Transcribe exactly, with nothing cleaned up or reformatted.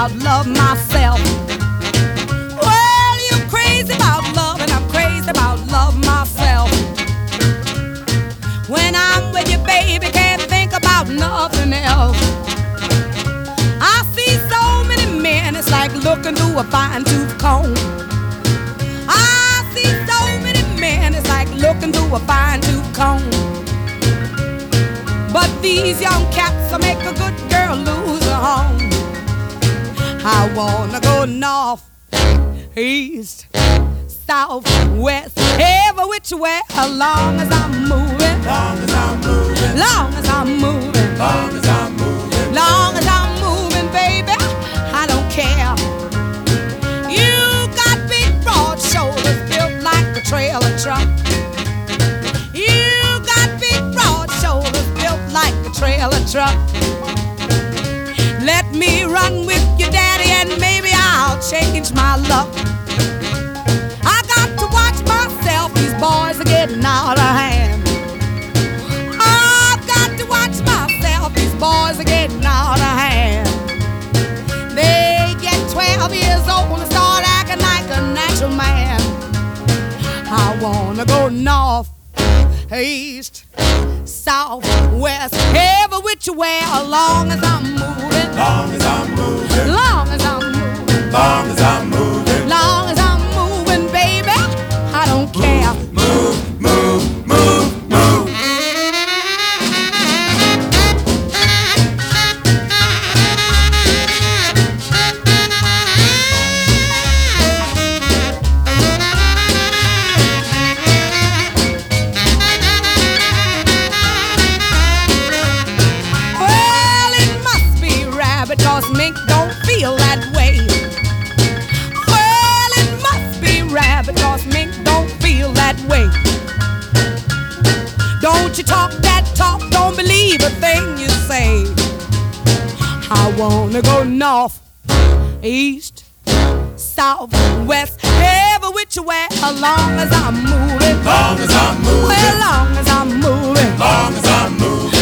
about love myself. Well, you're crazy about love, and I'm crazy about love myself. When I'm with you, baby, can't think about nothing else. I see so many men, it's like looking through a fine-tooth comb. I see so many men, it's like looking through a fine-tooth comb. But these young cats will make a good girl lose her home. I wanna go north, east, south, west, every which way, as long as I'm moving. Long as I'm moving. Long as I'm moving. Long as I'm moving. Long as I'm moving, baby, I don't care. You got big broad shoulders built like a trailer truck. You got big broad shoulders built like a trailer truck. Let me run with you, daddy, and maybe I'll change my luck. I got to watch myself, these boys are getting out of hand. I've got to watch myself, these boys are getting out of hand. They get twelve years old and start acting like a natural man. I wanna go north, east, south, west, every which way, as long as I'm moving. Long as I'm moving. Long as I'm moving. Long as I'm moving. Long as I'm moving, baby, I don't care. Move, move, move, move. Well, it must be rabbit, 'cause mink don't feel that way. Well, it must be rabbit, 'cause mink don't feel that way. Don't you talk that talk, don't believe a thing you say. I wanna go north, east, south, west, every which way, as long as I'm moving. Long as I'm moving. Well, long as I'm moving. Long as I'm moving.